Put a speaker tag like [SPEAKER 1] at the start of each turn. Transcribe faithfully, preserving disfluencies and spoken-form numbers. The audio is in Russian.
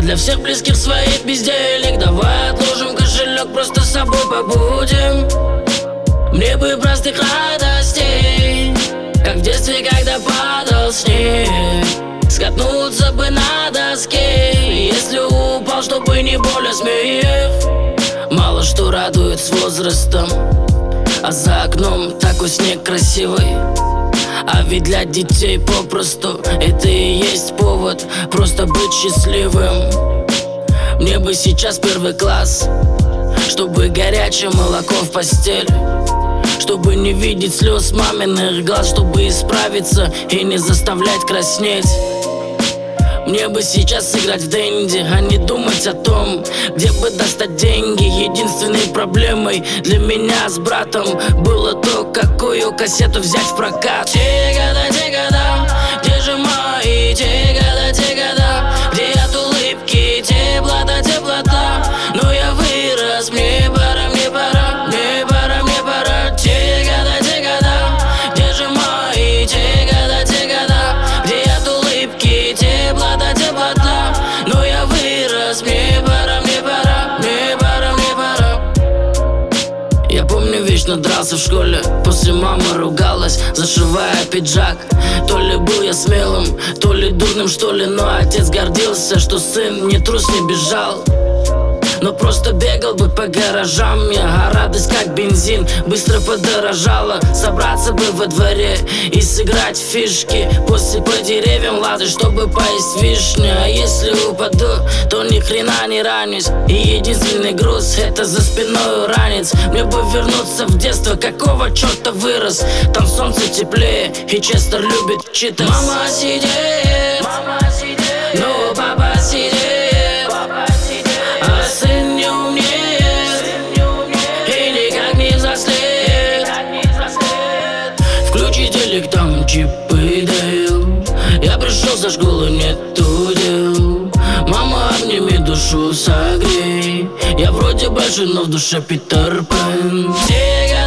[SPEAKER 1] для всех близких своих безделик. Давай отложим кошелек, просто с собой побудем. Мне бы простых радостей, как в детстве, когда падал снег. Скатнуться бы на доске, если упал, чтобы не боль, а смех. Мало что радует с возрастом, а за окном такой снег красивый. А ведь для детей попросту это и есть повод просто быть счастливым. Мне бы сейчас первый класс, чтобы горячее молоко в постель, чтобы не видеть слез маминых глаз, чтобы исправиться и не заставлять краснеть. Мне бы сейчас сыграть в Дэнди, а не думать о том, где бы достать деньги. Единственной проблемой для меня с братом было то, какую кассету взять в прокат. Те года, те года, где же мои те года, те года, где от улыбки теплота, теплота. Но я вырос, мне пора, мне пора, мне пора, мне пора. Те года, те года, где же мои те года, те года, где от улыбки теплота, теплота. Но я вырос, мне пора, мне пора, мне пора, мне пора. Я помню, вечно дрался в школе, после мамы ругалась, зашивая пиджак. То ли был я смелым, то ли дурным, что ли, но отец гордился, что сын не трус, не бежал, но просто бегал бы по гаражам. А радость как бензин быстро подорожала. Собраться бы во дворе и сыграть в фишки, после по деревьям лазать, чтобы поесть вишни. А если упаду, то ни хрена не ранюсь, и единственный груз — это за спиной ранец. Мне бы вернуться в детство, какого черта вырос? Там солнце теплее, и Честер любит читать. Мама сидит, мама сидит, ну папа сидит, а сын не умеет и никак не взрослеет. Включи телек, там Чип и Дейл. Я пришел со школы, нету дел. Мама, обними, душу согрей. Я вроде большой, но в душе Питер Пен.